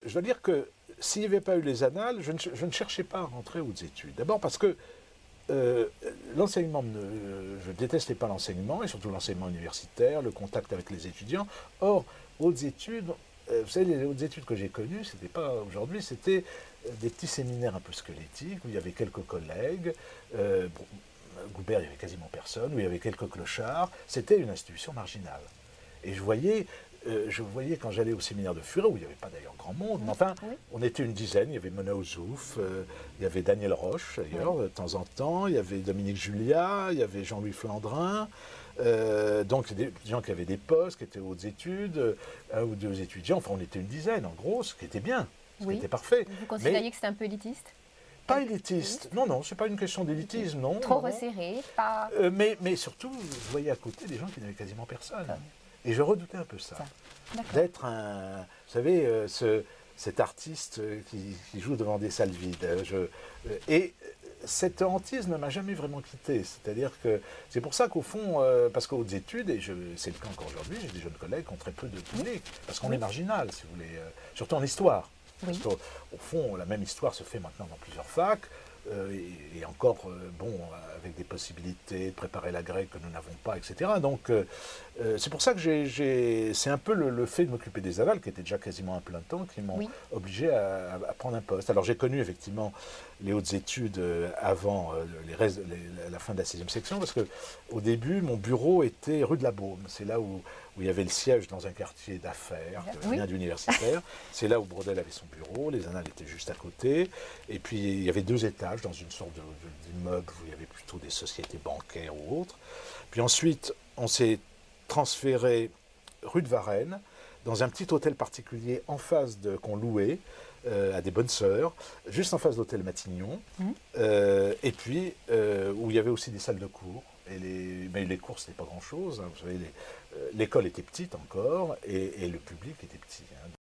je dois dire que s'il n'y avait pas eu les annales, je ne cherchais pas à rentrer aux hautes études. D'abord parce que l'enseignement, je détestais pas l'enseignement, et surtout l'enseignement universitaire, le contact avec les étudiants. Or, hautes études, vous savez, les hautes études que j'ai connues, c'était pas aujourd'hui, c'était des petits séminaires un peu squelettiques, où il y avait quelques collègues. Bon, Goubert, il n'y avait quasiment personne, où il y avait quelques clochards. C'était une institution marginale. Et je voyais quand j'allais au séminaire de Furet, où il n'y avait pas d'ailleurs grand monde, mais enfin, on était une dizaine. Il y avait Mona Ozouf, il y avait Daniel Roche d'ailleurs, de temps en temps, il y avait Dominique Julia, il y avait Jean-Louis Flandrin, donc des gens qui avaient des postes, qui étaient aux hautes études, un ou deux étudiants, enfin on était une dizaine en gros, ce qui était bien, ce qui était parfait. Vous considériez que c'était un peu élitiste? Pas élitiste, non, c'est pas une question d'élitisme, non. Trop resserré, pas... mais surtout, je voyais à côté des gens qui n'avaient quasiment personne. Et je redoutais un peu ça. D'être un... Vous savez, cet artiste qui joue devant des salles vides. Et cette hantise ne m'a jamais vraiment quitté. C'est-à-dire que c'est pour ça qu'au fond, parce qu'aux hautes études, et c'est le cas encore aujourd'hui, j'ai des jeunes collègues qui ont très peu de public, parce qu'on est marginal, si vous voulez, surtout en histoire. Parce qu'au fond, la même histoire se fait maintenant dans plusieurs facs, et encore, bon, avec des possibilités de préparer la grecque que nous n'avons pas, etc. Donc, c'est pour ça que c'est un peu le fait de m'occuper des avals, qui était déjà quasiment un plein temps, qui m'ont obligé à prendre un poste. Alors, j'ai connu effectivement les hautes études avant la fin de la 6e section, parce qu'au début, mon bureau était rue de la Baume. C'est là où il y avait le siège dans un quartier d'affaires, rien d'universitaire. C'est là où Braudel avait son bureau, les annales étaient juste à côté. Et puis, il y avait 2 étages dans une sorte d'immeuble où il y avait plutôt des sociétés bancaires ou autres. Puis ensuite, on s'est transféré rue de Varennes, dans un petit hôtel particulier en face qu'on louait, à des bonnes sœurs, juste en face de l'hôtel Matignon, et puis où il y avait aussi des salles de cours. Mais les cours, c'était pas grand-chose. Hein, vous savez, l'école était petite encore, et le public était petit. Hein.